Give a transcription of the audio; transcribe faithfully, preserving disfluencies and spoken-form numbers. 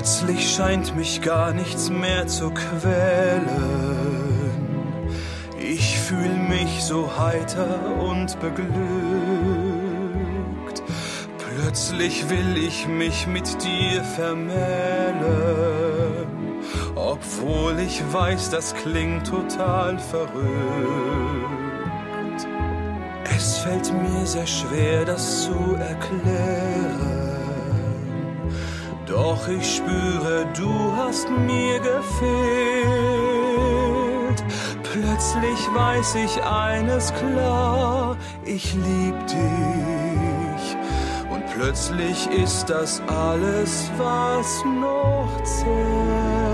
Plötzlich scheint mich gar nichts mehr zu quälen. Ich fühl mich so heiter und beglückt. Plötzlich will ich mich mit dir vermählen, obwohl ich weiß, das klingt total verrückt. Es fällt mir sehr schwer, das zu erklären. Doch ich spüre, du hast mir gefehlt. Plötzlich weiß ich eines klar, ich lieb dich. Und plötzlich ist das alles, was noch zählt.